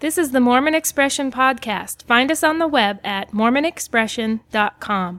This is the Mormon Expression Podcast. Find us on the web at mormonexpression.com.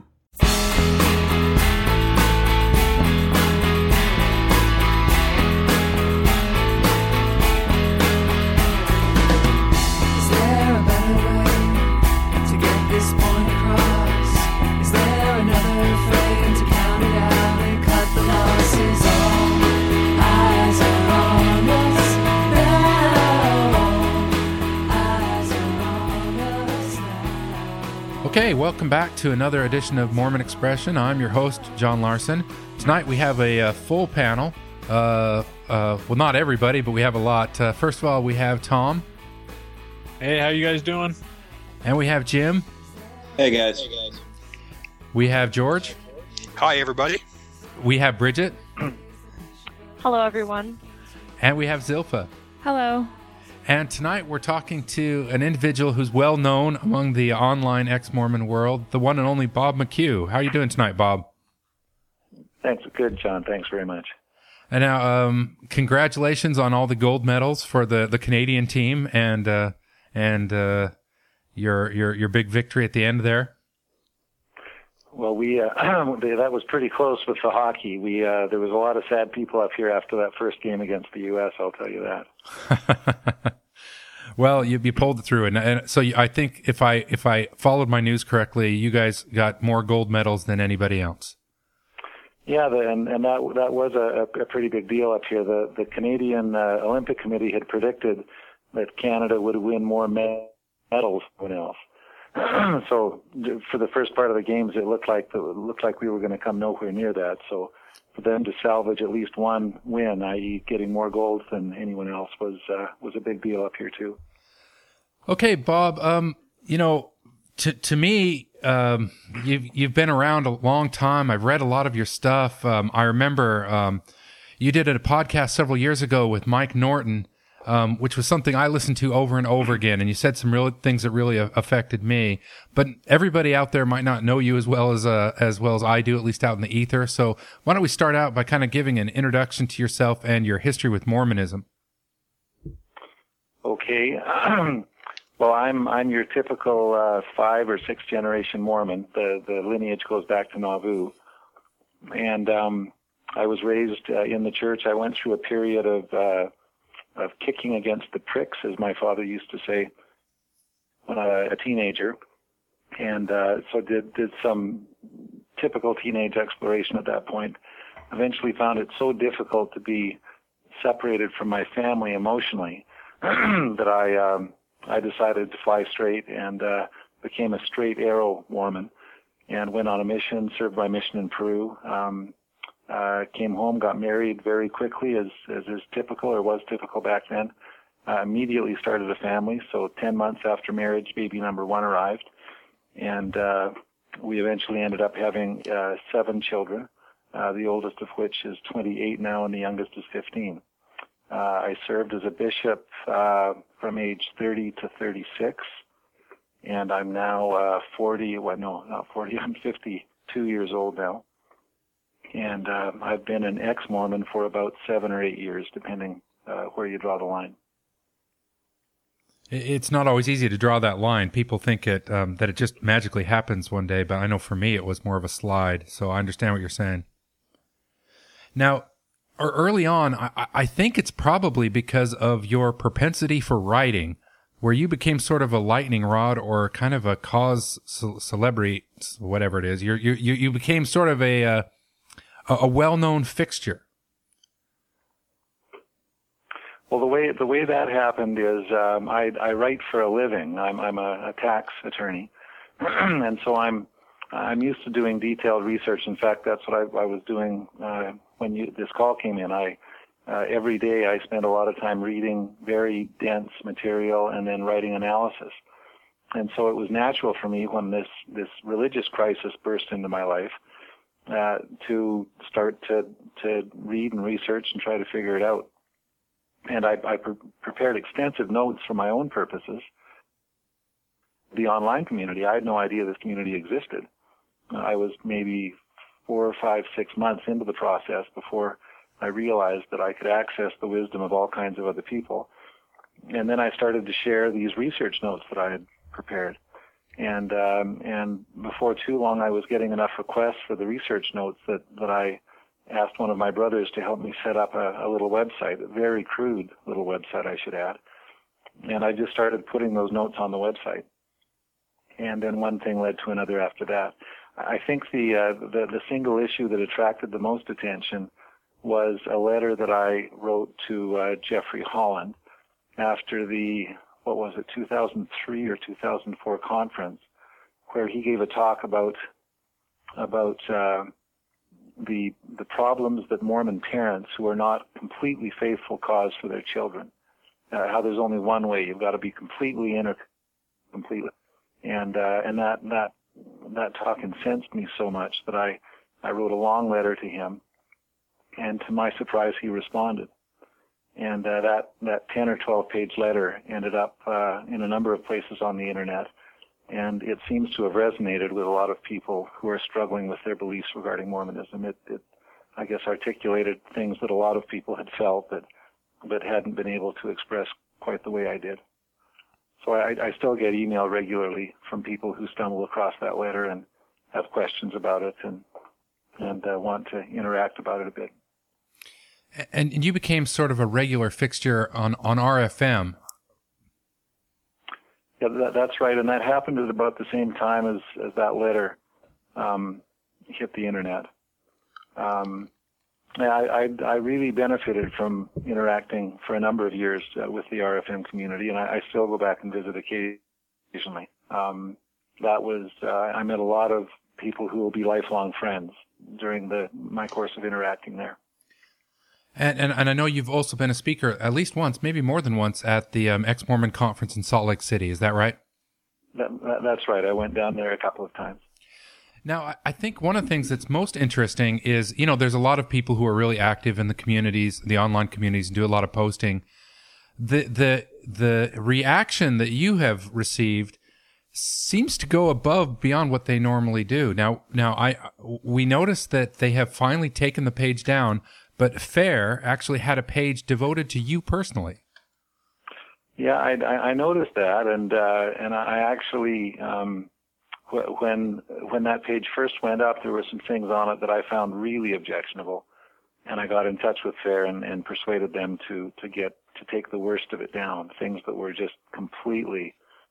Okay, welcome back to another edition of Mormon Expression. I'm your host, John Larson. Tonight we have a full panel. Well, not everybody, but we have a lot. First of all, we have Tom. Hey, how you guys doing? And we have Jim. Hey, guys. We have George. Hi, everybody. We have Bridget. Hello, everyone. And we have Zilpha. Hello. And tonight we're talking to an individual who's well known among the online ex-Mormon world, the one and only Bob McHugh. How are you doing tonight, Bob? Thanks. Good, John. Thanks very much. And now, congratulations on all the gold medals for the Canadian team and your big victory at the end there. Well, that was pretty close with the hockey. There was a lot of sad people up here after that first game against the U.S., I'll tell you that. Well, you pulled it through, and so I think if I followed my news correctly, you guys got more gold medals than anybody else. Yeah, and that was a pretty big deal up here. The Canadian Olympic Committee had predicted that Canada would win more medals than anyone else. So for the first part of the games, it looked like we were going to come nowhere near that. So for them to salvage at least one win, i.e., getting more golds than anyone else, was a big deal up here too. Okay, Bob. To me, you've been around a long time. I've read a lot of your stuff. I remember you did a podcast several years ago with Mike Norton, which was something I listened to over and over again, and you said some real things that really affected me. But everybody out there might not know you as well as I do, at least out in the ether. So why don't we start out by kind of giving an introduction to yourself and your history with Mormonism? Okay. Well, I'm your typical 5 or 6 generation Mormon. The lineage goes back to Nauvoo, and I was raised in the church. I went through a period of kicking against the pricks, as my father used to say, when I was a teenager, and so did some typical teenage exploration at that point. Eventually found it so difficult to be separated from my family emotionally that I decided to fly straight and became a straight arrow Mormon and went on a mission, served my mission in Peru. Came home, got married very quickly, as is typical or was typical back then. Immediately started a family. So 10 months after marriage, baby number 1 arrived, and we eventually ended up having 7 children. The oldest of which is 28 now, and the youngest is 15. I served as a bishop from age 30 to 36, and I'm now 40. Well, no, not 40. I'm 52 years old now. And I've been an ex-Mormon for about 7 or 8 years, depending where you draw the line. It's not always easy to draw that line. People think that it just magically happens one day, but I know for me it was more of a slide, so I understand what you're saying. Now, early on, I think it's probably because of your propensity for writing, where you became sort of a lightning rod or kind of a cause celebrity, whatever it is. You became sort of a well-known fixture. Well, the way that happened is I write for a living. I'm a tax attorney, and so I'm used to doing detailed research. In fact, that's what I was doing when this call came in. Every day I spent a lot of time reading very dense material and then writing analysis. And so it was natural for me when this religious crisis burst into my life to start to read and research and try to figure it out. And I prepared extensive notes for my own purposes. The online community, I had no idea this community existed. I was maybe 4 or 5, 6 months into the process before I realized that I could access the wisdom of all kinds of other people. then I started to share these research notes that I had prepared. And before too long, I was getting enough requests for the research notes that I asked one of my brothers to help me set up a little website, a very crude little website, I should add. And I just started putting those notes on the website. And then one thing led to another after that. I think the single issue that attracted the most attention was a letter that I wrote to Jeffrey Holland after the, 2003 or 2004 conference, where he gave a talk about the problems that Mormon parents who are not completely faithful cause for their children. How there's only one way. You've got to be completely in or completely. And that talk incensed me so much that I wrote a long letter to him, and to my surprise, he responded. And that 10 or 12 page letter ended up in a number of places on the internet, and it seems to have resonated with a lot of people who are struggling with their beliefs regarding Mormonism. It I guess, articulated things that a lot of people had felt but hadn't been able to express quite the way I did. So I still get email regularly from people who stumble across that letter and have questions about it and want to interact about it a bit. And you became sort of a regular fixture on RFM. Yeah, that's right, and that happened at about the same time as that letter hit the internet. I really benefited from interacting for a number of years with the RFM community, and I still go back and visit occasionally. I met a lot of people who will be lifelong friends during my course of interacting there. And I know you've also been a speaker at least once, maybe more than once, at the Ex-Mormon Conference in Salt Lake City. Is that right? That's right. I went down there a couple of times. Now, I think one of the things that's most interesting is, there's a lot of people who are really active in the communities, the online communities, and do a lot of posting. The reaction that you have received seems to go above beyond what they normally do. Now we noticed that they have finally taken the page down, but FAIR actually had a page devoted to you personally. Yeah, I noticed that, and I actually, when that page first went up, there were some things on it that I found really objectionable, and I got in touch with FAIR and persuaded them to take the worst of it down, things that were just completely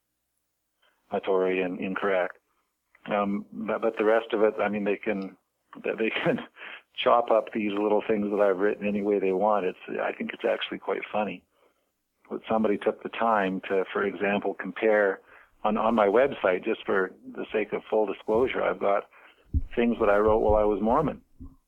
and incorrect. But the rest of it, I mean, they can chop up these little things that I've written any way they want. I think it's actually quite funny. But somebody took the time to, for example, compare on my website, just for the sake of full disclosure, I've got things that I wrote while I was Mormon.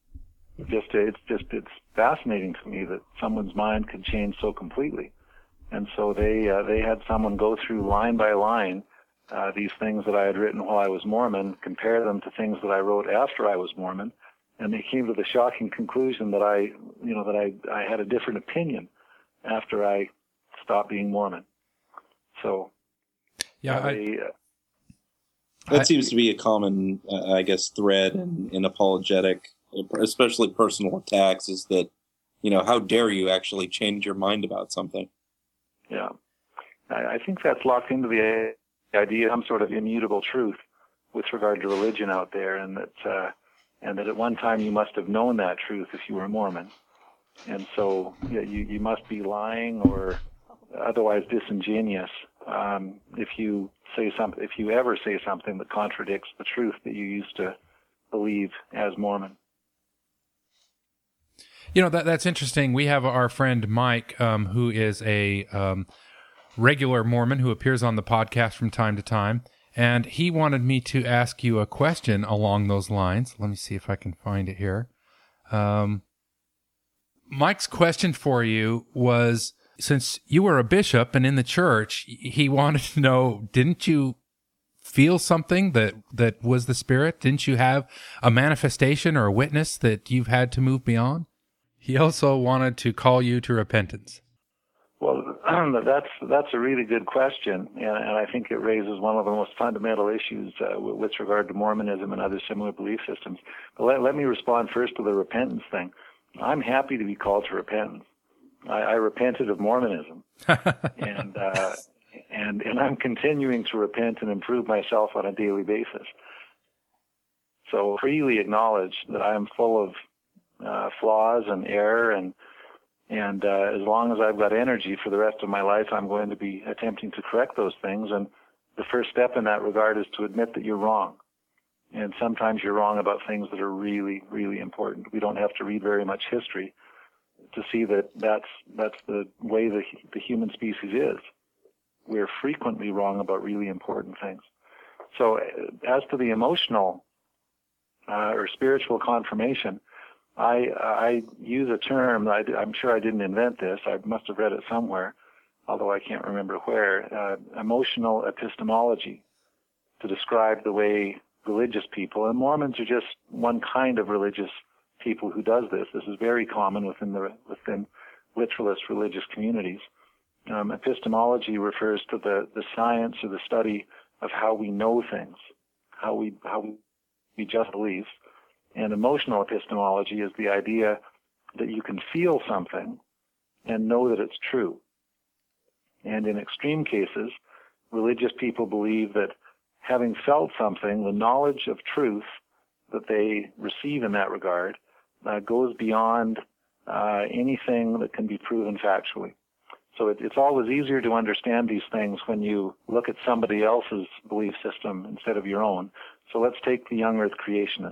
It's fascinating to me that someone's mind could change so completely. And so they had someone go through line by line these things that I had written while I was Mormon, compare them to things that I wrote after I was Mormon, and they came to the shocking conclusion that I had a different opinion after I stopped being Mormon. So, yeah, that seems to be a common, thread in apologetic, especially personal attacks, is that, how dare you actually change your mind about something? Yeah, I think that's locked into the idea of some sort of immutable truth with regard to religion out there, and that at one time you must have known that truth if you were Mormon, and so you must be lying or otherwise disingenuous if you ever say something that contradicts the truth that you used to believe as Mormon. That's interesting. We have our friend Mike, who is a regular Mormon who appears on the podcast from time to time, and he wanted me to ask you a question along those lines. Let me see if I can find it here. Mike's question for you was, since you were a bishop and in the church, he wanted to know, didn't you feel something that was the Spirit? Didn't you have a manifestation or a witness that you've had to move beyond? He also wanted to call you to repentance. Well, that's a really good question, and I think it raises one of the most fundamental issues with regard to Mormonism and other similar belief systems. But let me respond first to the repentance thing. I'm happy to be called to repentance. I repented of Mormonism, and I'm continuing to repent and improve myself on a daily basis. So freely acknowledge that I am full of flaws and error, and as long as I've got energy for the rest of my life, I'm going to be attempting to correct those things. And the first step in that regard is to admit that you're wrong. And sometimes you're wrong about things that are really, really important. We don't have to read very much history to see that that's the way the human species is. We're frequently wrong about really important things. So as to the emotional or spiritual confirmation, I use a term, I'm sure I didn't invent this, I must have read it somewhere, although I can't remember where, emotional epistemology, to describe the way religious people, and Mormons are just one kind of religious people who does this. This is very common within literalist religious communities. Epistemology refers to the science or the study of how we know things, how we just believe. And emotional epistemology is the idea that you can feel something and know that it's true. And in extreme cases, religious people believe that having felt something, the knowledge of truth that they receive in that regard goes beyond anything that can be proven factually. So it's always easier to understand these things when you look at somebody else's belief system instead of your own. So let's take the young earth creationists.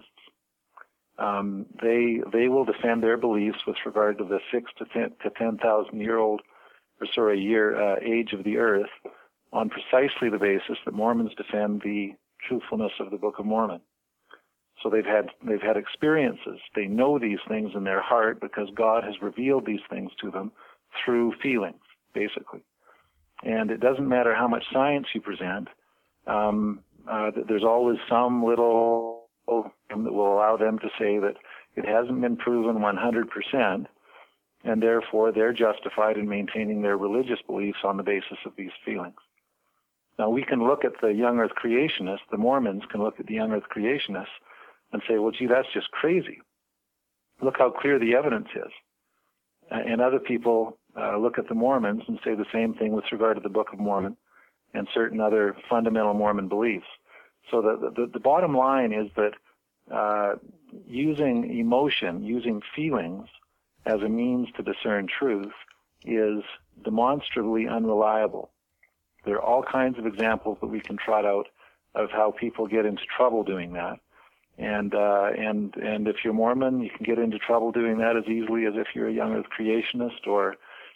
They will defend their beliefs with regard to the 6,000 to 10,000 year age of the earth on precisely the basis that Mormons defend the truthfulness of the Book of Mormon. So they've had experiences. They know these things in their heart because God has revealed these things to them through feelings, basically. And it doesn't matter how much science you present. There's always some little that will allow them to say that it hasn't been proven 100%, and therefore they're justified in maintaining their religious beliefs on the basis of these feelings. Now, we can look at the young earth creationists, the Mormons can look at the young earth creationists and say, well, gee, that's just crazy. Look how clear the evidence is. And other people look at the Mormons and say the same thing with regard to the Book of Mormon and certain other fundamental Mormon beliefs. So the bottom line is that using emotion, using feelings as a means to discern truth is demonstrably unreliable. There are all kinds of examples that we can trot out of how people get into trouble doing that. And if you're Mormon, you can get into trouble doing that as easily as if you're a young earth creationist or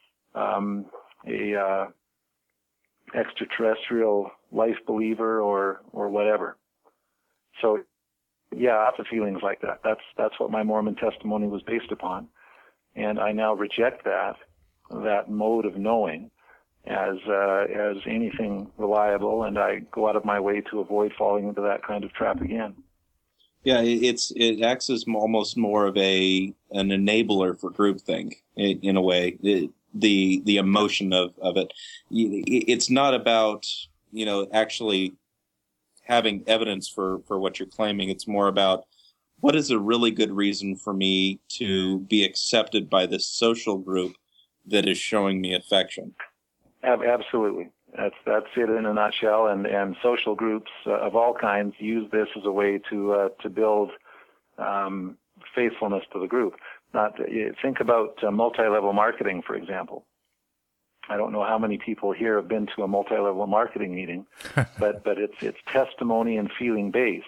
a extraterrestrial life believer or whatever. So, yeah, lots of feelings like that. That's what my Mormon testimony was based upon, and I now reject that mode of knowing as anything reliable, and I go out of my way to avoid falling into that kind of trap again. Yeah, it acts as almost more of an enabler for groupthink in a way. The emotion of it. It's not about actually having evidence for what you're claiming. It's more about what is a really good reason for me to be accepted by this social group that is showing me affection. Absolutely. That's it in a nutshell. And social groups of all kinds use this as a way to build faithfulness to the group. Think about multi-level marketing, for example. I don't know how many people here have been to a multi-level marketing meeting, but it's testimony and feeling based.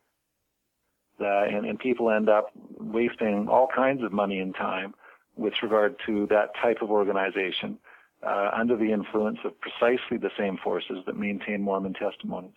And people end up wasting all kinds of money and time with regard to that type of organization under the influence of precisely the same forces that maintain Mormon testimonies.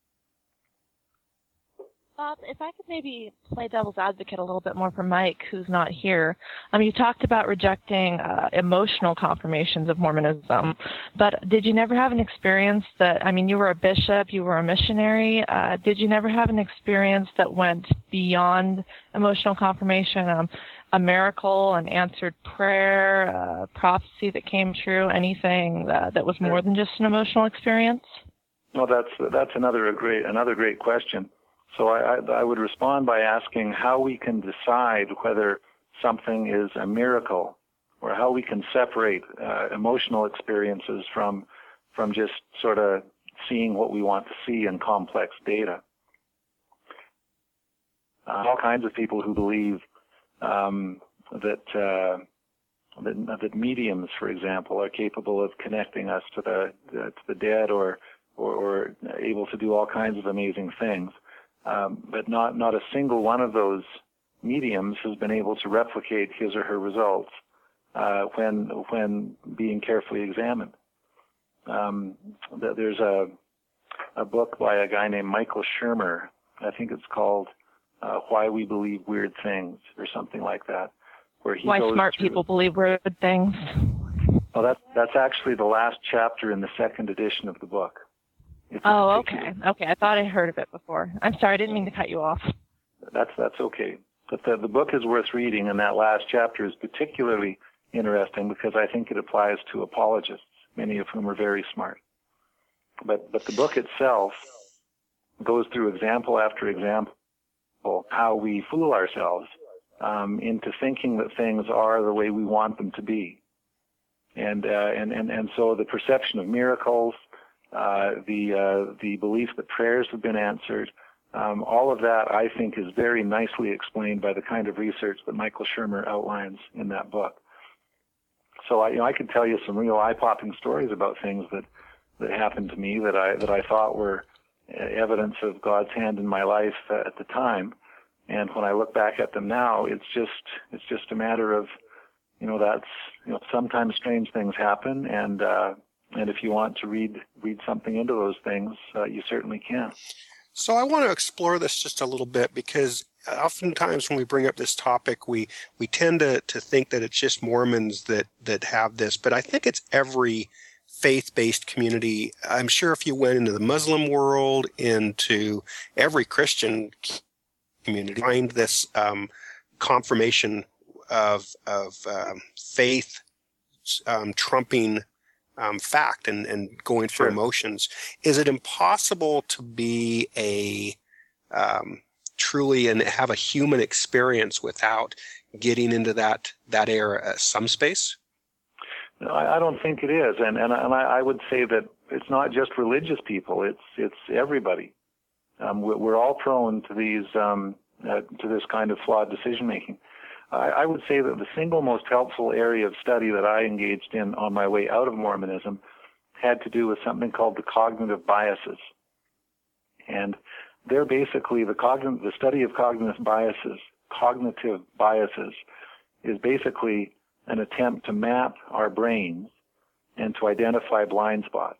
Bob, if I could maybe play devil's advocate a little bit more for Mike, who's not here. You talked about rejecting emotional confirmations of Mormonism, but did you never have an experience that, you were a bishop, you were a missionary, did you never have an experience that went beyond emotional confirmation, a miracle, an answered prayer, a prophecy that came true, anything that was more than just an emotional experience? Well, that's another great question. So I would respond by asking how we can decide whether something is a miracle or how we can separate emotional experiences from just sort of seeing what we want to see in complex data. All kinds of people who believe that mediums, for example, are capable of connecting us to the dead, or able to do all kinds of amazing things. But not a single one of those mediums has been able to replicate his or her results when being carefully examined. There's a book by a guy named Michael Shermer. I think it's called Why We Believe Weird Things, or something like that, where he Why goes smart through, people believe weird things. Well, that's actually the last chapter in the second edition of the book. Oh, okay. Okay, I thought I heard of it before. I'm sorry, I didn't mean to cut you off. That's okay. But the book is worth reading, and that last chapter is particularly interesting because I think it applies to apologists, many of whom are very smart. But the book itself goes through example after example how we fool ourselves into thinking that things are the way we want them to be. And so the perception of miracles, the belief that prayers have been answered, all of that I think is very nicely explained by the kind of research that Michael Shermer outlines in that book. So I could tell you some real eye-popping stories about things that happened to me that I thought were evidence of God's hand in my life at the time. And when I look back at them now, it's just a matter of, sometimes strange things happen, and if you want to read something into those things, you certainly can. So I want to explore this just a little bit, because oftentimes when we bring up this topic, we tend to think that it's just Mormons that have this, but I think it's every faith-based community. I'm sure if you went into the Muslim world, into every Christian community, find this confirmation of faith trumping fact and going for emotions. Is it impossible to be a truly and have a human experience without getting into that era some space? No, I don't think it is, and I would say that it's not just religious people; it's everybody. We're all prone to these to this kind of flawed decision making. I would say that the single most helpful area of study that I engaged in on my way out of Mormonism had to do with something called the cognitive biases, and they're basically the study of cognitive biases. Cognitive biases is basically an attempt to map our brains and to identify blind spots.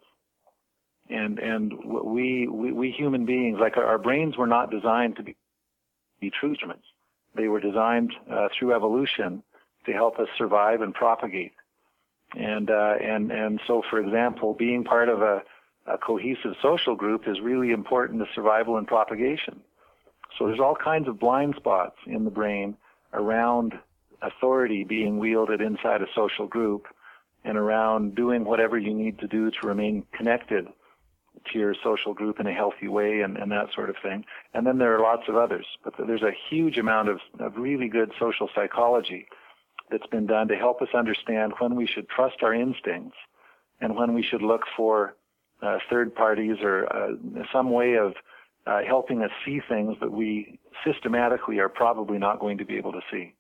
And we human beings, like our brains were not designed to be true instruments. They were designed through evolution to help us survive and propagate. And so, for example, being part of a cohesive social group is really important to survival and propagation. So there's all kinds of blind spots in the brain around authority being wielded inside a social group and around doing whatever you need to do to remain connected to your social group in a healthy way and that sort of thing. And then there are lots of others. But there's a huge amount of really good social psychology that's been done to help us understand when we should trust our instincts and when we should look for third parties or some way of helping us see things that we systematically are probably not going to be able to see.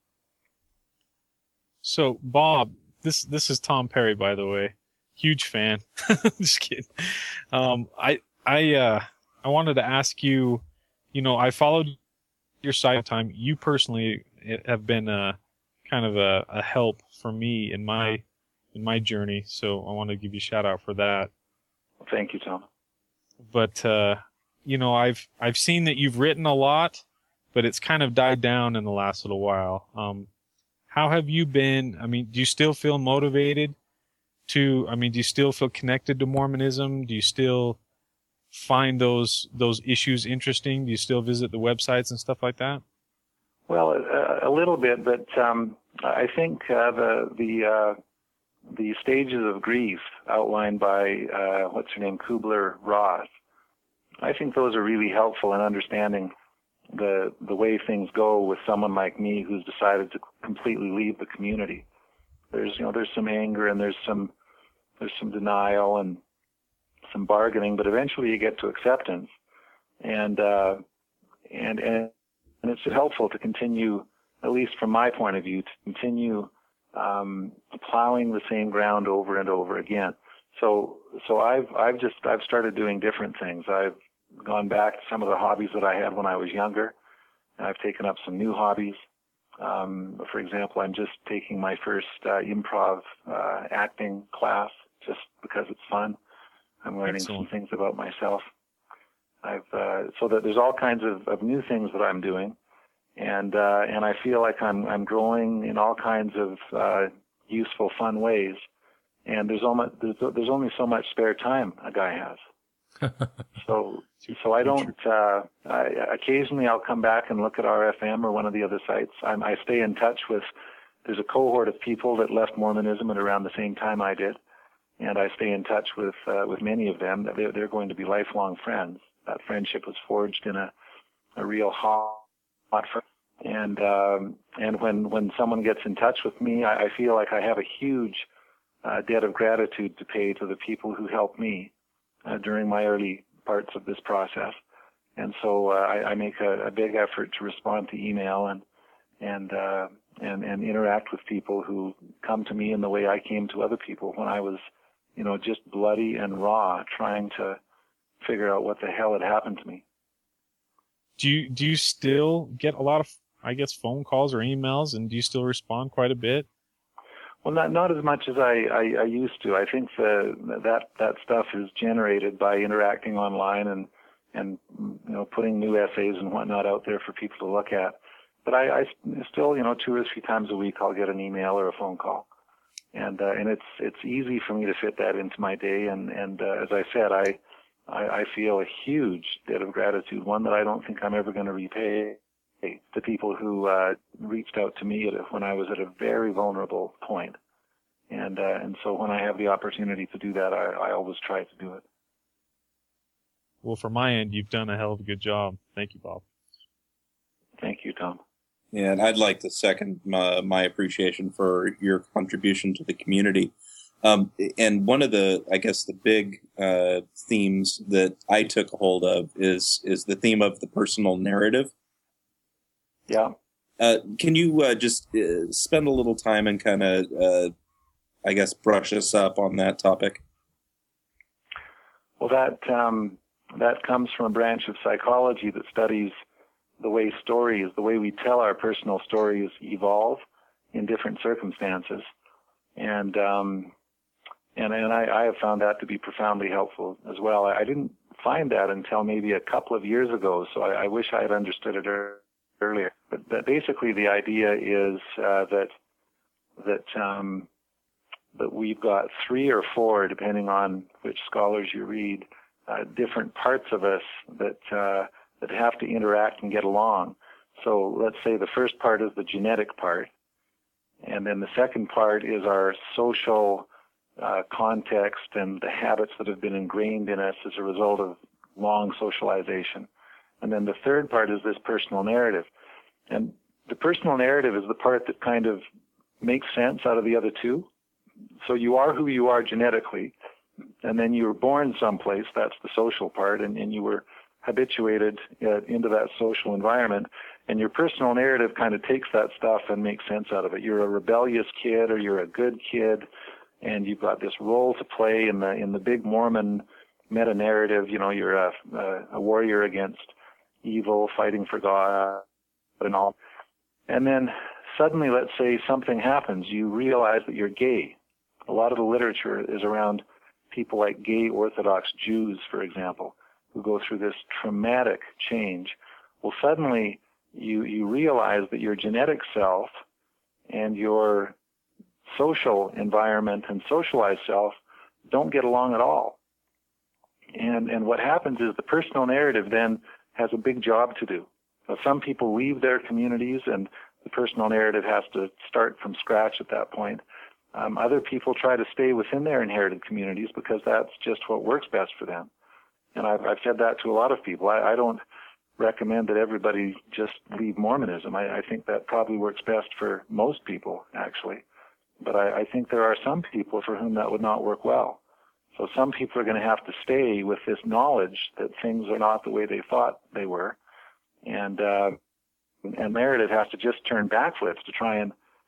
So, Bob, this is Tom Perry, by the way. Huge fan. Just kidding. I wanted to ask you, I followed your site time. You personally have been kind of a help for me in my journey. So I want to give you a shout out for that. Thank you, Tom. But, I've seen that you've written a lot, but it's kind of died down in the last little while. How have you been? I mean, do you still feel motivated do you still feel connected to Mormonism? Do you still find those issues interesting? Do you still visit the websites and stuff like that? Well, a little bit, but I think the stages of grief outlined by what's her name, Kubler-Ross, I think those are really helpful in understanding the way things go with someone like me who's decided to completely leave the community. there's some anger and there's some denial and some bargaining, but eventually you get to acceptance, and it's helpful to continue, at least from my point of view, to continue plowing the same ground over and over again. So I've started doing different things. I've gone back to some of the hobbies that I had when I was younger, and I've taken up some new hobbies. For example, I'm just taking my first improv acting class just because it's fun. I'm learning some things about myself. So that there's all kinds of new things that I'm doing, and I feel like I'm growing in all kinds of useful, fun ways. And there's only so much spare time a guy has. So I don't. Occasionally I'll come back and look at RFM or one of the other sites. I stay in touch with. There's a cohort of people that left Mormonism at around the same time I did, and I stay in touch with many of them. They're going to be lifelong friends. That friendship was forged in a real hot friend. And when someone gets in touch with me, I feel like I have a huge debt of gratitude to pay to the people who helped me during my early parts of this process. And so I make a big effort to respond to email and interact with people who come to me in the way I came to other people when I was, just bloody and raw, trying to figure out what the hell had happened to me. Do you still get a lot of, I guess, phone calls or emails, and do you still respond quite a bit? Well, not as much as I used to. I think that stuff is generated by interacting online and putting new essays and whatnot out there for people to look at. But I still 2 or 3 times a week I'll get an email or a phone call, and it's easy for me to fit that into my day. And as I said, I feel a huge debt of gratitude, one that I don't think I'm ever going to repay, to people who reached out to me when I was at a very vulnerable point. And so when I have the opportunity to do that, I always try to do it. Well, from my end, you've done a hell of a good job. Thank you, Bob. Thank you, Tom. Yeah, and I'd like to second my appreciation for your contribution to the community. And one of the, I guess, the big themes that I took a hold of is the theme of the personal narrative. Yeah. Can you just spend a little time and kind of, I guess, brush us up on that topic? Well, that comes from a branch of psychology that studies the way we tell our personal stories evolve in different circumstances. And I have found that to be profoundly helpful as well. I didn't find that until maybe a couple of years ago, so I wish I had understood it earlier. But basically the idea is that we've got 3 or 4, depending on which scholars you read, different parts of us that have to interact and get along. So let's say the first part is the genetic part, and then the second part is our social context and the habits that have been ingrained in us as a result of long socialization. And then the third part is this personal narrative. And the personal narrative is the part that kind of makes sense out of the other 2. So you are who you are genetically, and then you were born someplace, that's the social part, and you were habituated into that social environment, and your personal narrative kind of takes that stuff and makes sense out of it. You're a rebellious kid or you're a good kid, and you've got this role to play in the big Mormon meta-narrative. You're a warrior against evil, fighting for God and all. And then suddenly, let's say something happens. You realize that you're gay. A lot of the literature is around people like gay Orthodox Jews, for example, who go through this traumatic change. Well, suddenly you realize that your genetic self and your social environment and socialized self don't get along at all. And what happens is the personal narrative then has a big job to do. So some people leave their communities and the personal narrative has to start from scratch at that point. Other people try to stay within their inherited communities because that's just what works best for them. And I've said that to a lot of people. I don't recommend that everybody just leave Mormonism. I think that probably works best for most people, actually. But I think there are some people for whom that would not work well. So some people are going to have to stay with this knowledge that things are not the way they thought they were. And Meredith has to just turn backflips to try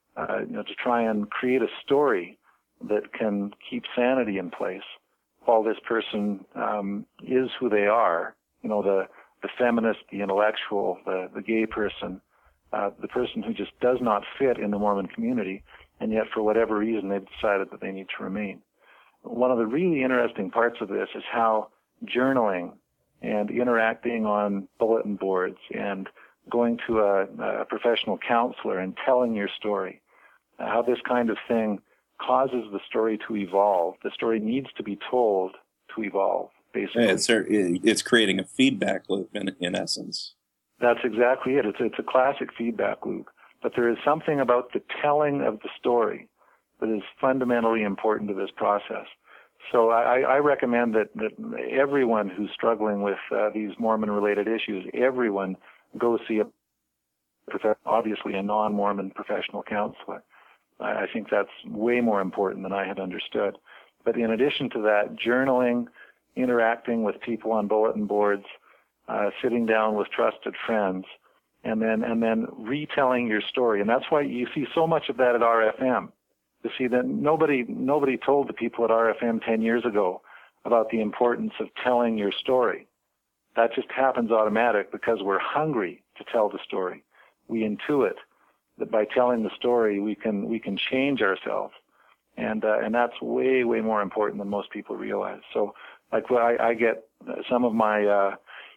and create a story that can keep sanity in place while this person is who they are. The feminist, the intellectual, the gay person, the person who just does not fit in the Mormon community, and yet for whatever reason they've decided that they need to remain. One of the really interesting parts of this is how journaling and interacting on bulletin boards and going to a professional counselor and telling your story, how this kind of thing causes the story to evolve. The story needs to be told to evolve, basically. Yeah, it's creating a feedback loop in essence. That's exactly it. It's a classic feedback loop. But there is something about the telling of the story that is fundamentally important to this process. So I recommend that everyone who's struggling with these Mormon-related issues, everyone go see obviously a non-Mormon professional counselor. I think that's way more important than I had understood. But in addition to that, journaling, interacting with people on bulletin boards, sitting down with trusted friends, and then retelling your story. And that's why you see so much of that at RFM. You see that nobody told the people at RFM 10 years ago about the importance of telling your story. That just happens automatic because we're hungry to tell the story. We intuit that by telling the story we can change ourselves, and that's way more important than most people realize. So, like, I get some of my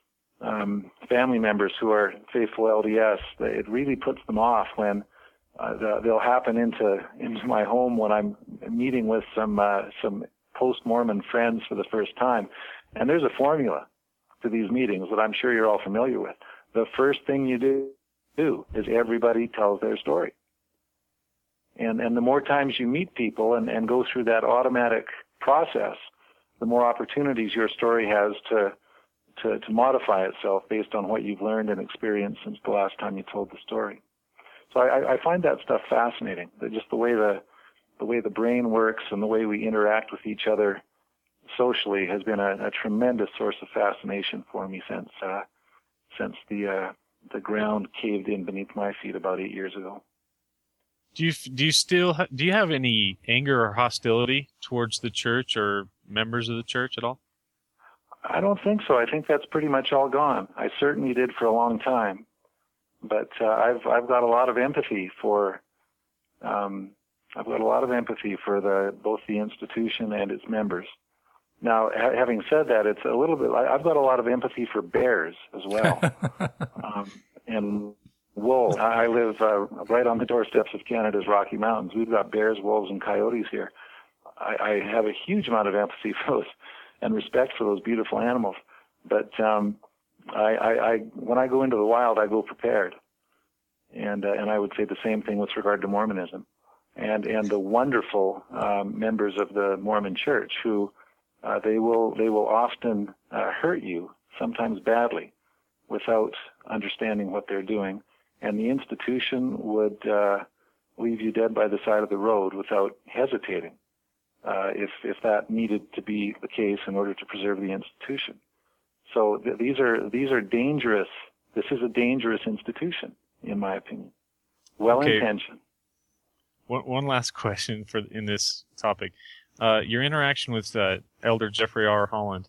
family members who are faithful LDS. It really puts them off when they'll happen into my home when I'm meeting with some post-Mormon friends for the first time, and there's a formula to these meetings that I'm sure you're all familiar with. The first thing you do is everybody tells their story. And the more times you meet people and go through that automatic process, the more opportunities your story has to modify itself based on what you've learned and experienced since the last time you told the story. So I find that stuff fascinating. Just the way the brain works and the way we interact with each other socially has been a tremendous source of fascination for me since the ground caved in beneath my feet about 8 years ago. Do you have any anger or hostility towards the church or members of the church at all? I don't think so. I think that's pretty much all gone. I certainly did for a long time, but I've got a lot of empathy for both the institution and its members. Now, having said that, it's a little bit. I've got a lot of empathy for bears as well, and wolves. I live right on the doorsteps of Canada's Rocky Mountains. We've got bears, wolves, and coyotes here. I have a huge amount of empathy for those and respect for those beautiful animals. But I when I go into the wild, I go prepared, and I would say the same thing with regard to Mormonism, and the wonderful members of the Mormon Church who. They will often hurt you, sometimes badly, without understanding what they're doing. And the institution would leave you dead by the side of the road without hesitating, if that needed to be the case in order to preserve the institution. So these are dangerous. This is a dangerous institution, in my opinion. Well-intentioned. Okay. One last question in this topic. Your interaction with Elder Jeffrey R. Holland,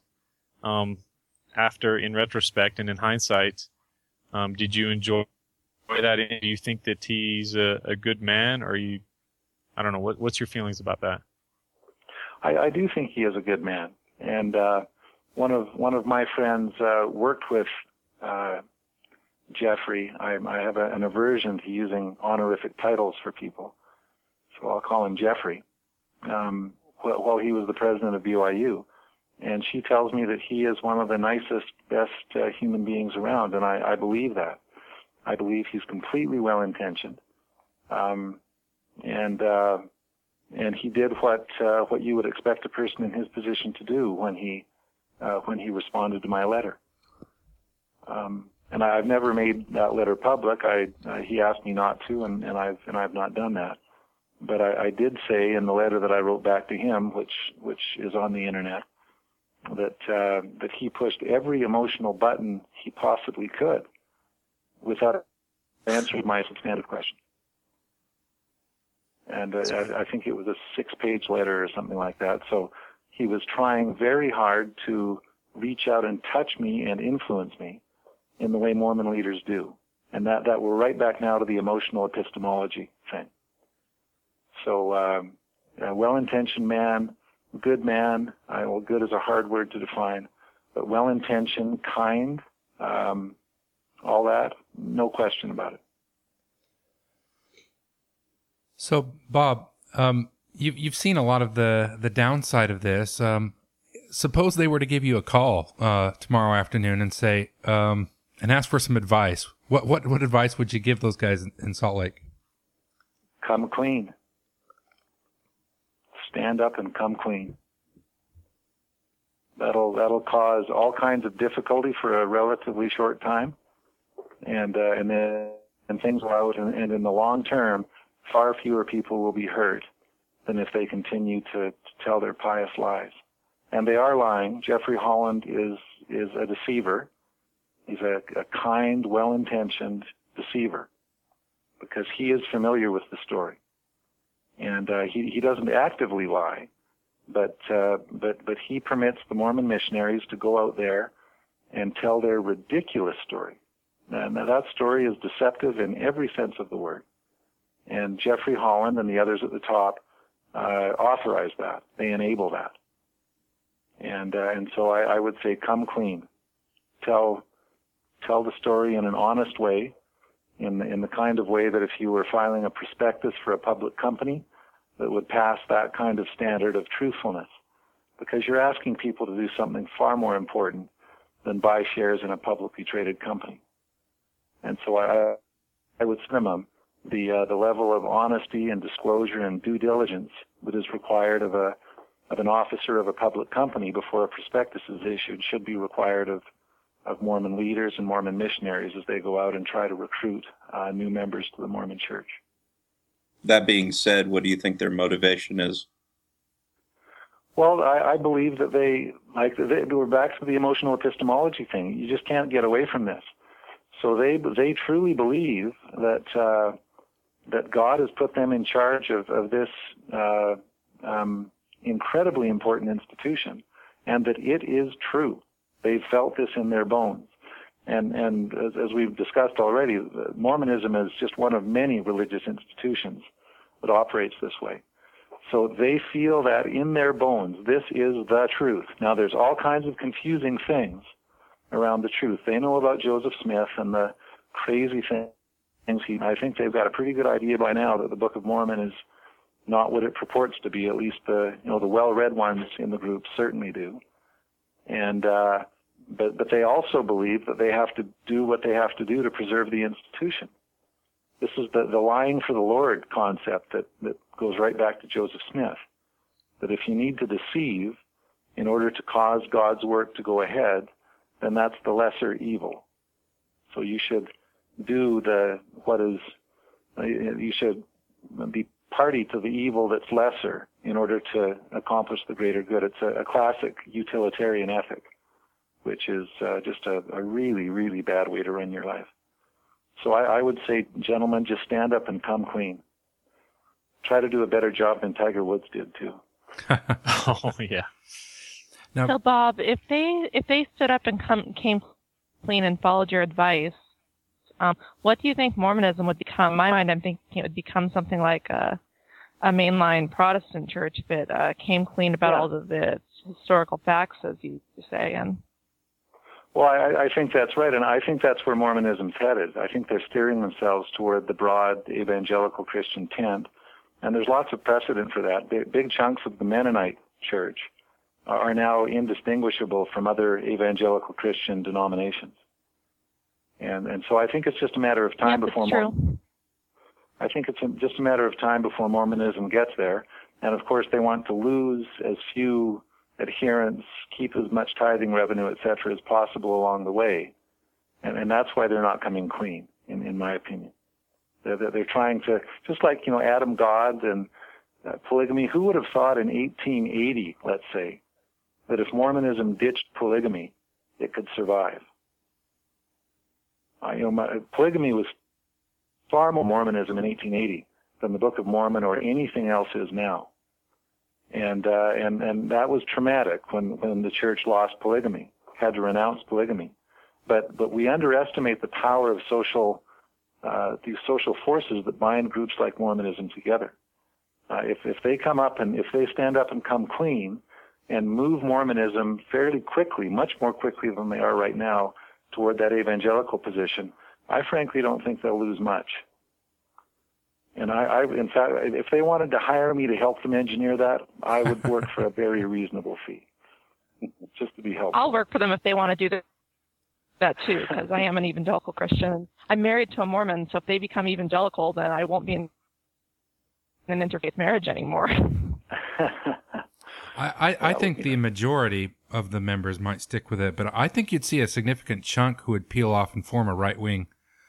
in retrospect and in hindsight, did you enjoy that? Do you think that he's a good man, or I don't know, what's your feelings about that? I do think he is a good man, and one of my friends worked with Jeffrey. I have an aversion to using honorific titles for people, so I'll call him Jeffrey. While he was the president of BYU. And she tells me that he is one of the nicest, best human beings around, and I believe that. I believe he's completely well-intentioned. And he did what you would expect a person in his position to do when he responded to my letter. And I've never made that letter public. He asked me not to, and I've not done that. But I did say in the letter that I wrote back to him, which is on the internet, that he pushed every emotional button he possibly could without answering my substantive question. And I think it was a 6-page letter or something like that. So he was trying very hard to reach out and touch me and influence me in the way Mormon leaders do. And that we're right back now to the emotional epistemology thing. So a well-intentioned man, good man, well, good is a hard word to define, but well-intentioned, kind, all that, no question about it. So, Bob, you've seen a lot of the downside of this. Suppose they were to give you a call tomorrow afternoon and say, and ask for some advice. What advice would you give those guys in Salt Lake? Come clean. Stand up and come clean. That'll cause all kinds of difficulty for a relatively short time, and then things will out, and in the long term, far fewer people will be hurt than if they continue to tell their pious lies. And they are lying. Jeffrey Holland is a deceiver. He's a kind, well-intentioned deceiver because he is familiar with the story. And he doesn't actively lie, but he permits the Mormon missionaries to go out there and tell their ridiculous story. And that story is deceptive in every sense of the word. And Jeffrey Holland and the others at the top authorize that. They enable that. And so I would say come clean. Tell the story in an honest way, in the kind of way that if you were filing a prospectus for a public company that would pass that kind of standard of truthfulness, because you're asking people to do something far more important than buy shares in a publicly traded company. And so I would swim them. The level of honesty and disclosure and due diligence that is required of an officer of a public company before a prospectus is issued should be required of Mormon leaders and Mormon missionaries as they go out and try to recruit new members to the Mormon Church. That being said, what do you think their motivation is? Well, I believe that we're back to the emotional epistemology thing. You just can't get away from this. So they truly believe that God has put them in charge of this incredibly important institution, and that it is true. They've felt this in their bones. And as we've discussed already, Mormonism is just one of many religious institutions that operates this way. So they feel that in their bones, this is the truth. Now, there's all kinds of confusing things around the truth. They know about Joseph Smith and the crazy things. I think they've got a pretty good idea by now that the Book of Mormon is not what it purports to be. At least the well-read ones in the group certainly do. And but they also believe that they have to do what they have to do to preserve the institution. This is the lying for the Lord concept that goes right back to Joseph Smith. That if you need to deceive in order to cause God's work to go ahead, then that's the lesser evil. So you should do you should be party to the evil that's lesser in order to accomplish the greater good. It's a classic utilitarian ethic, which is just a really, really bad way to run your life. So I would say, gentlemen, just stand up and come clean. Try to do a better job than Tiger Woods did, too. Oh, yeah. Now, So, Bob, if they stood up and came clean and followed your advice, what do you think Mormonism would become? In my mind, I'm thinking it would become something like a mainline Protestant church if it came clean about all of the historical facts, as you say. And well, I think that's right, and I think that's where Mormonism's headed. I think they're steering themselves toward the broad evangelical Christian tent, and there's lots of precedent for that. Big chunks of the Mennonite church are now indistinguishable from other evangelical Christian denominations. And so I think it's just a matter of time before I think it's just a matter of time before Mormonism gets there. And of course, they want to lose as few adherents, keep as much tithing revenue, et cetera, as possible along the way. And that's why they're not coming clean, in my opinion. They're trying to, just like, Adam God and polygamy. Who would have thought in 1880, let's say, that if Mormonism ditched polygamy, it could survive? Polygamy was far more Mormonism in 1880 than the Book of Mormon or anything else is now. And that was traumatic when the church lost polygamy, had to renounce polygamy. But we underestimate the power of these social forces that bind groups like Mormonism together. If they come up and if they stand up and come clean and move Mormonism fairly quickly, much more quickly than they are right now, toward that evangelical position, I frankly don't think they'll lose much. And I in fact, if they wanted to hire me to help them engineer that, I would work for a very reasonable fee, just to be helpful. I'll work for them if they want to do that too, because I am an evangelical Christian. I'm married to a Mormon, so if they become evangelical, then I won't be in an interfaith marriage anymore. I think the majority of the members might stick with it, but I think you'd see a significant chunk who would peel off and form a right-wing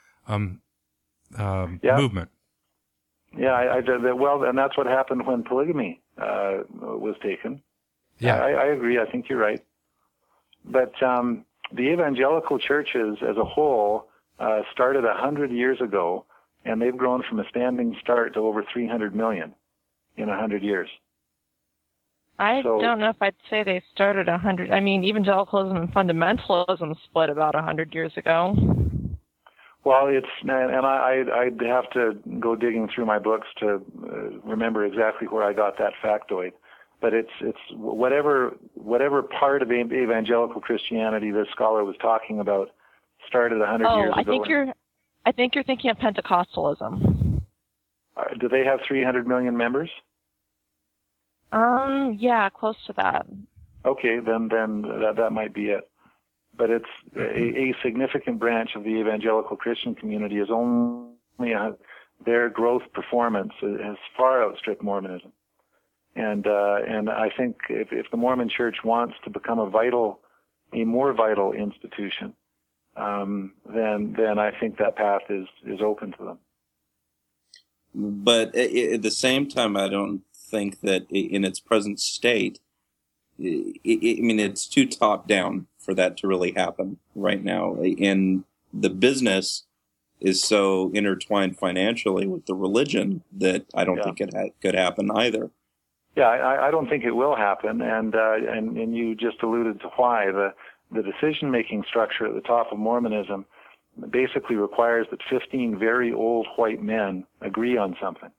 movement. Yeah, well, and that's what happened when polygamy was taken. Yeah, I agree. I think you're right. But the evangelical churches as a whole started 100 years ago, and they've grown from a standing start to over 300 million in 100 years. I don't know if I'd say they started 100. I mean, evangelicalism and fundamentalism split about 100 years ago. Well, I'd have to go digging through my books to remember exactly where I got that factoid. But it's whatever part of evangelical Christianity this scholar was talking about started 100 years ago. I think you're thinking of Pentecostalism. Do they have 300 million members? Yeah, close to that. Okay, then that might be it. But it's a significant branch of the evangelical Christian community is only their growth performance has far outstripped Mormonism. And I think if the Mormon Church wants to become a more vital institution, then I think that path is open to them. But at the same time, I don't think that in its present state, it's too top down for that to really happen right now. And the business is so intertwined financially with the religion that I don't think it could happen either. Yeah, I don't think it will happen, and you just alluded to why. The decision-making structure at the top of Mormonism basically requires that 15 very old white men agree on something.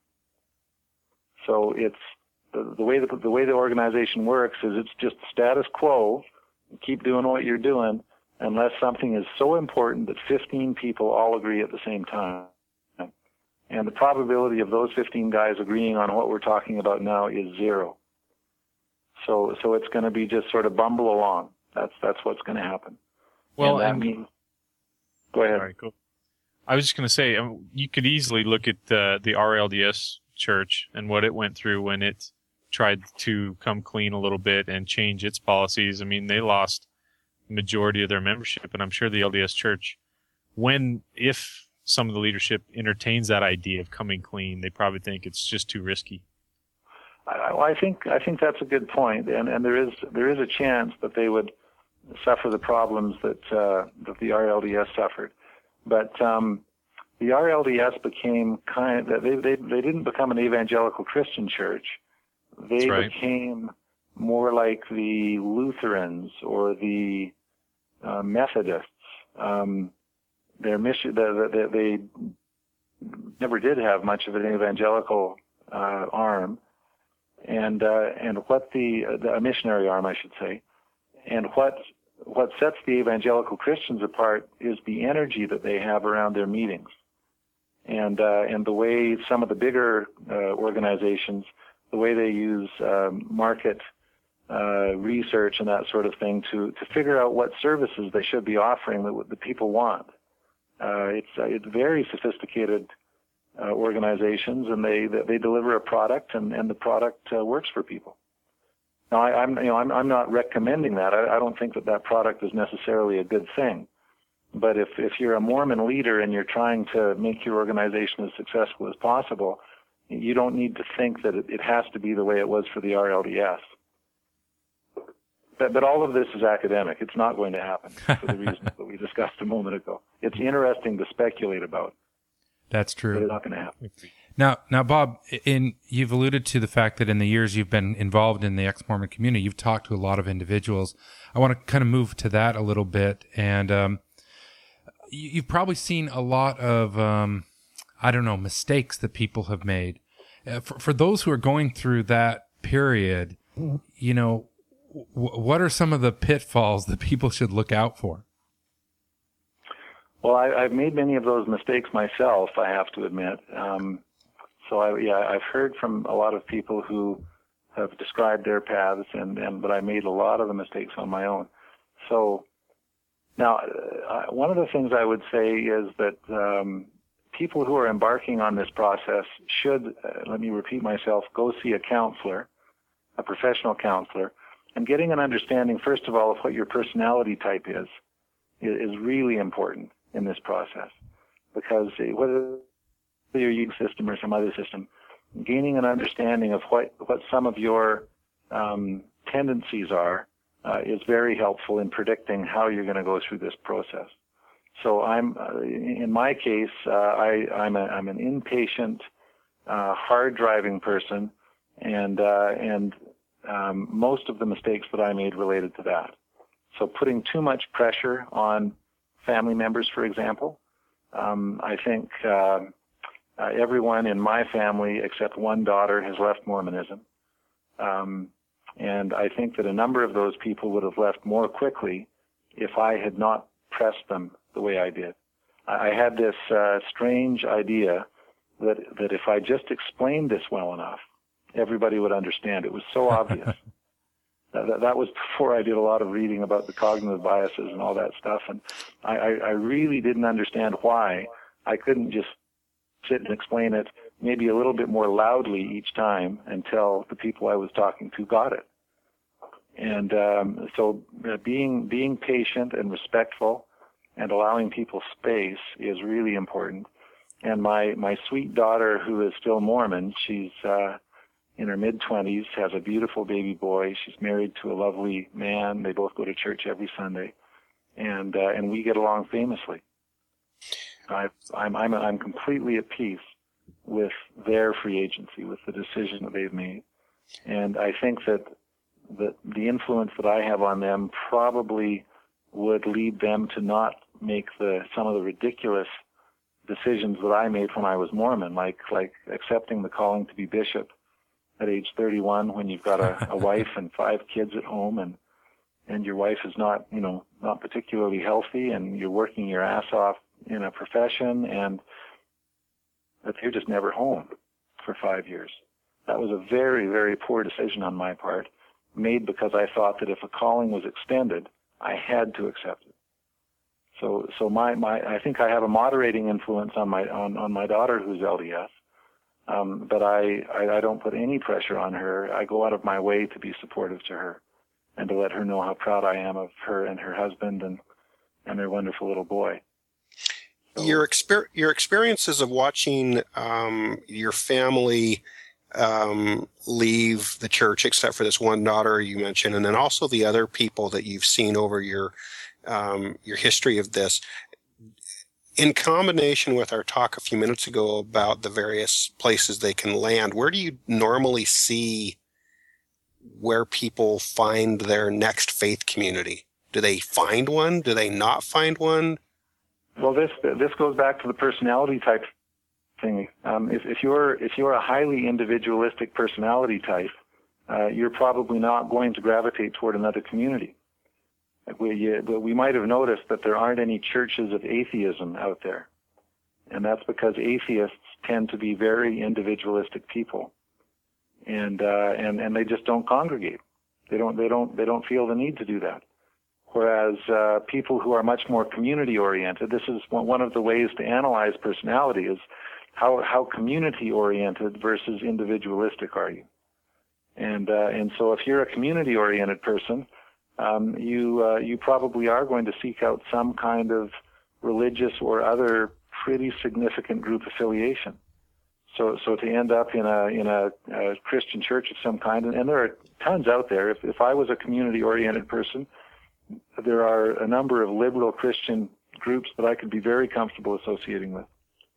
So it's the way the organization works is it's just status quo. Keep doing what you're doing unless something is so important that 15 people all agree at the same time. And the probability of those 15 guys agreeing on what we're talking about now is 0. So it's going to be just sort of bumble along. That's what's going to happen. Well, and that means. Go ahead. All right, cool. I was just going to say, you could easily look at the RLDS church and what it went through when it tried to come clean a little bit and change its policies. I mean, they lost the majority of their membership, and I'm sure the LDS church, if some of the leadership entertains that idea of coming clean, they probably think it's just too risky. I think that's a good point, and there is a chance that they would suffer the problems that the RLDS suffered, but the RLDS became they didn't become an evangelical Christian church. They became more like the Lutherans or the Methodists. Their mission, they never did have much of an evangelical arm, and what a missionary arm, I should say, and what sets the evangelical Christians apart is the energy that they have around their meetings, and the way some of the bigger organizations, the way they use market research and that sort of thing to figure out what services they should be offering that the people want. It's very sophisticated organizations, and they deliver a product, and the product works for people. Now, I'm not recommending that. I don't think that product is necessarily a good thing. But if you're a Mormon leader and you're trying to make your organization as successful as possible, You don't need to think that it has to be the way it was for the RLDS. But all of this is academic. It's not going to happen for the reasons that we discussed a moment ago. It's interesting to speculate about. That's true. But it's not going to happen. Now, Bob, you've alluded to the fact that in the years you've been involved in the ex-Mormon community, you've talked to a lot of individuals. I want to kind of move to that a little bit. And you've probably seen a lot of, mistakes that people have made. For those who are going through that period, what are some of the pitfalls that people should look out for? Well, I've made many of those mistakes myself, I have to admit. I've heard from a lot of people who have described their paths, but I made a lot of the mistakes on my own. So now, one of the things I would say is that people who are embarking on this process should, let me repeat myself, go see a counselor, a professional counselor, and getting an understanding, first of all, of what your personality type is really important in this process. Because whether your Jung system or some other system, gaining an understanding of what some of your tendencies are is very helpful in predicting how you're going to go through this process. So in my case, I'm an impatient, hard driving person, and most of the mistakes that I made related to that. So putting too much pressure on family members, for example. I think everyone in my family except one daughter has left Mormonism. And I think that a number of those people would have left more quickly if I had not pressed them the way I did. I had this strange idea that if I just explained this well enough, everybody would understand. It was so obvious. That was before I did a lot of reading about the cognitive biases and all that stuff. And I really didn't understand why I couldn't just sit and explain it maybe a little bit more loudly each time until the people I was talking to got it. And so being patient and respectful and allowing people space is really important. And my sweet daughter, who is still Mormon, she's in her mid-20s, has a beautiful baby boy. She's married to a lovely man. They both go to church every Sunday, and we get along famously. I'm completely at peace with their free agency, with the decision that they've made, and I think that the influence that I have on them probably would lead them to not make some of the ridiculous decisions that I made when I was Mormon, like accepting the calling to be bishop at age 31 when you've got a wife and 5 kids at home, and your wife is not particularly healthy, and you're working your ass off in a profession, and that you're just never home for 5 years. That was a very, very poor decision on my part, made because I thought that if a calling was extended, I had to accept it. So I think I have a moderating influence on my daughter who's LDS. But I don't put any pressure on her. I go out of my way to be supportive to her and to let her know how proud I am of her and her husband and their wonderful little boy. So, your experiences of watching your family leave the church, except for this one daughter you mentioned, and then also the other people that you've seen over your history of this, in combination with our talk a few minutes ago about the various places they can land, where do you normally see where people find their next faith community? Do they find one? Do they not find one? Well, this goes back to the personality type thing. If you're a highly individualistic personality type, you're probably not going to gravitate toward another community. We might have noticed that there aren't any churches of atheism out there, and that's because atheists tend to be very individualistic people, and they just don't congregate. They don't feel the need to do that. Whereas people who are much more community oriented, this is one of the ways to analyze personality is how community oriented versus individualistic are you, and so if you're a community oriented person, you probably are going to seek out some kind of religious or other pretty significant group affiliation. So to end up in a Christian church of some kind, and there are tons out there. If I was a community-oriented person, there are a number of liberal Christian groups that I could be very comfortable associating with.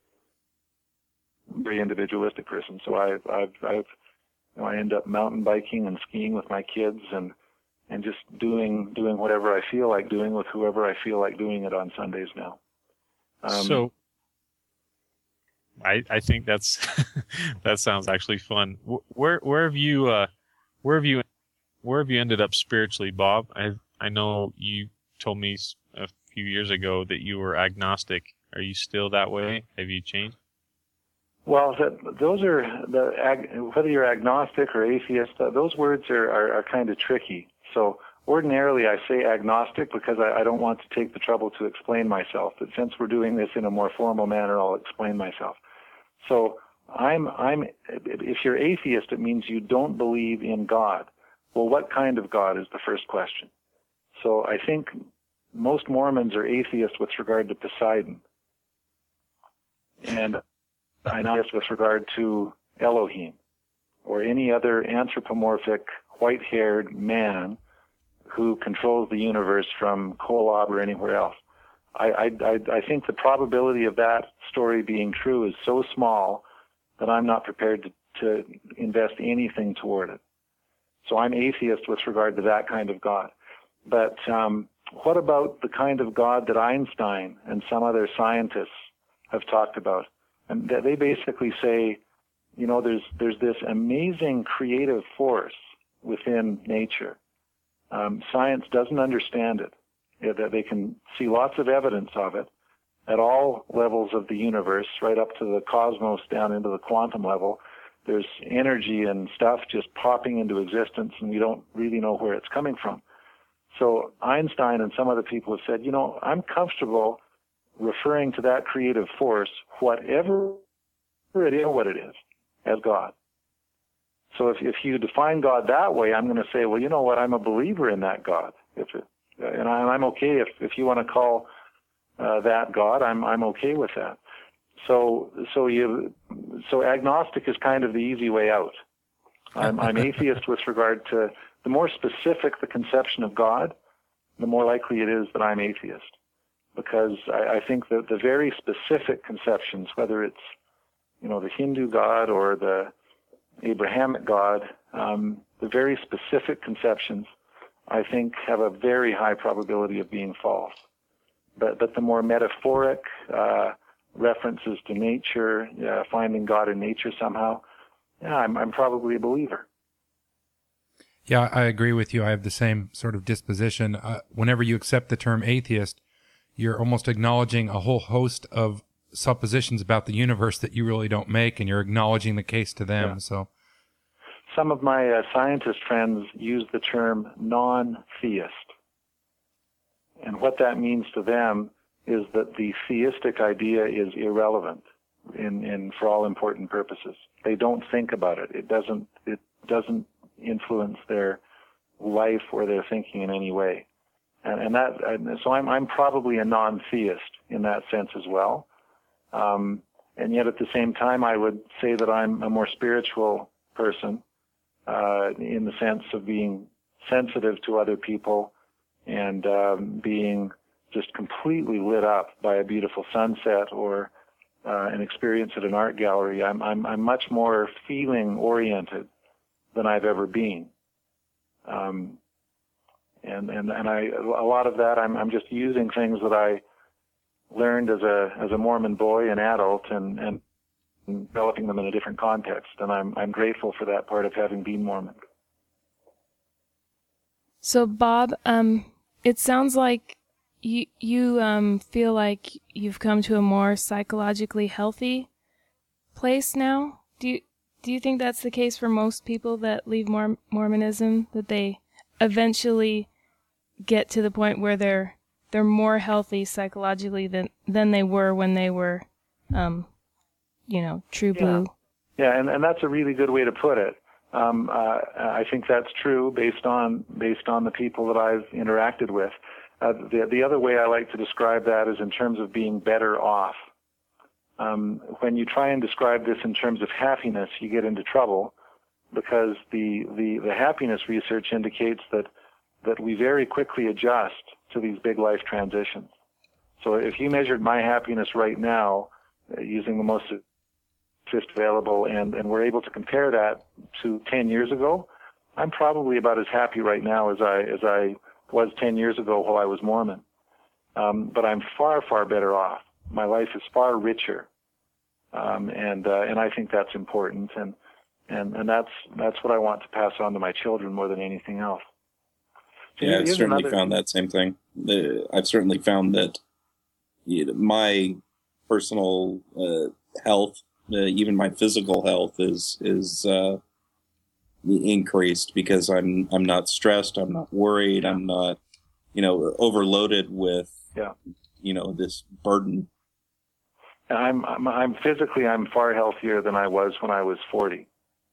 Very individualistic person. So I end up mountain biking and skiing with my kids and just doing whatever I feel like doing with whoever I feel like doing it on Sundays now. So I think that's that sounds actually fun. Where have you ended up spiritually, Bob? I know you told me a few years ago that you were agnostic. Are you still that way? Have you changed? Well, those are whether you're agnostic or atheist. Those words are kind of tricky. So ordinarily, I say agnostic because I don't want to take the trouble to explain myself. But since we're doing this in a more formal manner, I'll explain myself. So if you're atheist, it means you don't believe in God. Well, what kind of God is the first question. So I think most Mormons are atheists with regard to Poseidon. And I'm atheist with regard to Elohim or any other anthropomorphic, white-haired man who controls the universe from Kolob or anywhere else. I think the probability of that story being true is so small that I'm not prepared to invest anything toward it. So I'm atheist with regard to that kind of God. But what about the kind of God that Einstein and some other scientists have talked about? And they basically say, you know, there's this amazing creative force within nature. Science doesn't understand it. That they can see lots of evidence of it at all levels of the universe, right up to the cosmos down into the quantum level. There's energy and stuff just popping into existence, and we don't really know where it's coming from. So Einstein and some other people have said, you know, I'm comfortable referring to that creative force, whatever it is, what it is, as God. So if you define God that way, I'm going to say, well, you know what, I'm a believer in that God. And I'm okay if you want to call that God, I'm okay with that. So agnostic is kind of the easy way out. I'm atheist with regard to the more specific the conception of God, the more likely it is that I'm atheist. Because I think that the very specific conceptions, whether it's, you know, the Hindu God or the Abrahamic God, the very specific conceptions, I think, have a very high probability of being false. But the more metaphoric references to nature, finding God in nature somehow, yeah, I'm probably a believer. Yeah, I agree with you. I have the same sort of disposition. Whenever you accept the term atheist, you're almost acknowledging a whole host of suppositions about the universe that you really don't make, and you're acknowledging the case to them. Yeah. So, some of my scientist friends use the term non-theist. And what that means to them is that the theistic idea is irrelevant for all important purposes. They don't think about it. It doesn't influence their life or their thinking in any way. So I'm probably a non-theist in that sense as well. And yet at the same time, I would say that I'm a more spiritual person, in the sense of being sensitive to other people and being just completely lit up by a beautiful sunset or an experience at an art gallery. I'm much more feeling oriented than I've ever been. And a lot of that I'm just using things that I learned as a Mormon boy and adult and developing them in a different context, and I'm grateful for that part of having been Mormon. So, Bob, it sounds like you feel like you've come to a more psychologically healthy place now. Do you think that's the case for most people that leave Mormonism, that they eventually get to the point where they're more healthy psychologically than they were when they were true blue? Yeah, and that's a really good way to put it. I think that's true based on the people that I've interacted with. The other way I like to describe that is in terms of being better off. When you try and describe this in terms of happiness, you get into trouble because the happiness research indicates that we very quickly adjust to these big life transitions. So if you measured my happiness right now using the most available and we're able to compare that to 10 years ago, I'm probably about as happy right now as I was 10 years ago while I was Mormon. But I'm far, far better off. My life is far richer. And I think that's important. And that's what I want to pass on to my children more than anything else. So yeah, I've certainly found that same thing. I've certainly found that my personal health, even my physical health, is increased because I'm not stressed, I'm not worried, I'm not overloaded with this burden. And I'm physically far healthier than I was when I was 40.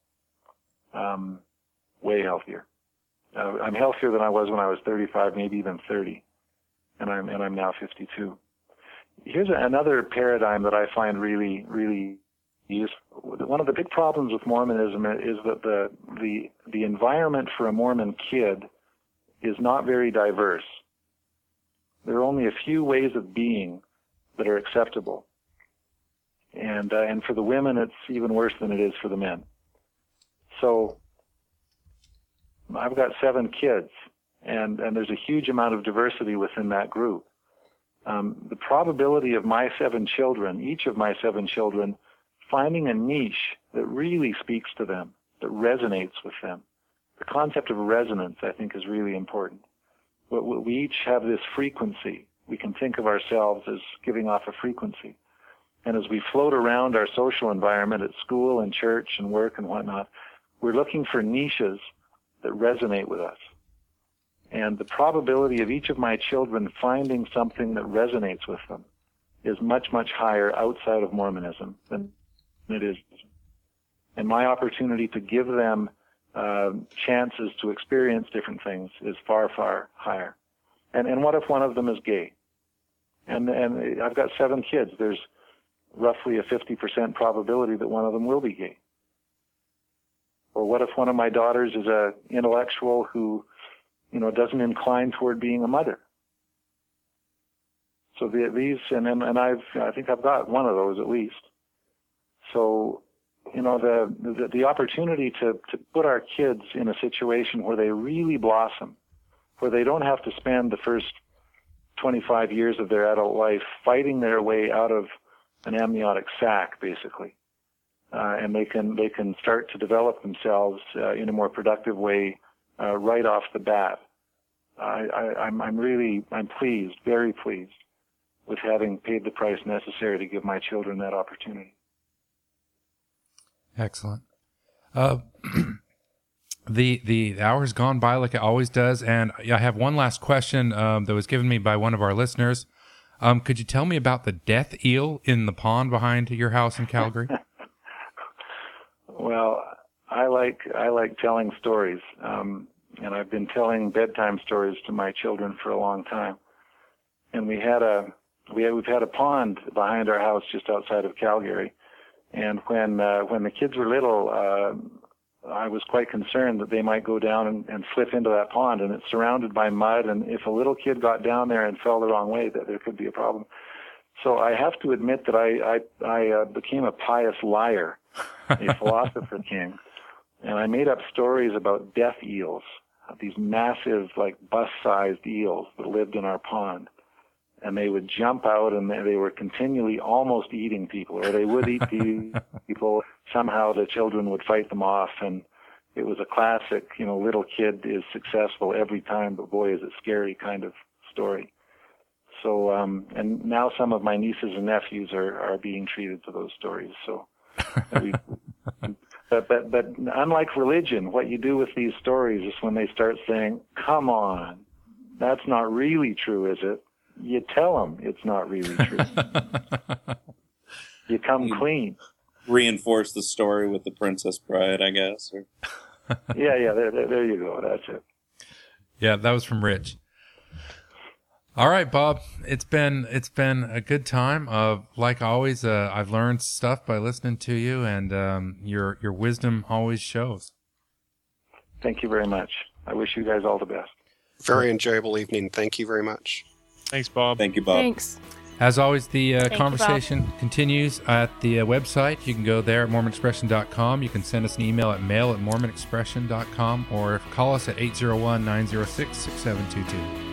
Way healthier. I'm healthier than I was when I was 35, maybe even 30, and I'm now 52. Here's another paradigm that I find really, really useful. One of the big problems with Mormonism is that the environment for a Mormon kid is not very diverse. There are only a few ways of being that are acceptable, and for the women, it's even worse than it is for the men. So I've got 7 kids, and there's a huge amount of diversity within that group. The probability of my 7 children, each of my 7 children, finding a niche that really speaks to them, that resonates with them. The concept of resonance, I think, is really important. We each have this frequency. We can think of ourselves as giving off a frequency. And as we float around our social environment at school and church and work and whatnot, we're looking for niches that resonate with us. And the probability of each of my children finding something that resonates with them is much, much higher outside of Mormonism than it is. And my opportunity to give them chances to experience different things is far, far higher. And what if one of them is gay? And I've got 7 kids. There's roughly a 50% probability that one of them will be gay. Or what if one of my daughters is an intellectual who, doesn't incline toward being a mother? So I think I've got one of those at least. So, the opportunity to put our kids in a situation where they really blossom, where they don't have to spend the first 25 years of their adult life fighting their way out of an amniotic sac, basically. And they can start to develop themselves in a more productive way right off the bat. I'm pleased, very pleased, with having paid the price necessary to give my children that opportunity. Excellent. The hour's gone by like it always does, and I have one last question that was given me by one of our listeners. Could you tell me about the death eel in the pond behind your house in Calgary? Well, I like telling stories, and I've been telling bedtime stories to my children for a long time. And we've had a pond behind our house just outside of Calgary. And when the kids were little, I was quite concerned that they might go down and slip into that pond, and it's surrounded by mud. And if a little kid got down there and fell the wrong way, that there could be a problem. So I have to admit that I became a pious liar, a philosopher king, and I made up stories about death eels, these massive, like bus-sized eels that lived in our pond. And they would jump out, and they were continually almost eating people, or they would eat people. Somehow the children would fight them off, and it was a classic, little kid is successful every time, but boy, is it scary kind of story. So, and now some of my nieces and nephews are being treated to those stories. So, but unlike religion, what you do with these stories is when they start saying, "Come on, that's not really true, is it?" You tell them it's not really true. You come clean. Reinforce the story with the Princess Bride, I guess. Or... yeah, there you go. That's it. Yeah, that was from Rich. All right, Bob. It's been a good time. Like always, I've learned stuff by listening to you, and your wisdom always shows. Thank you very much. I wish you guys all the best. Very enjoyable evening. Thank you very much. Thanks, Bob. Thank you, Bob. Thanks. As always, the Thank you, conversation continues at the website. You can go there at mormonexpression.com. You can send us an email at mail@mormonexpression.com or call us at 801-906-6722.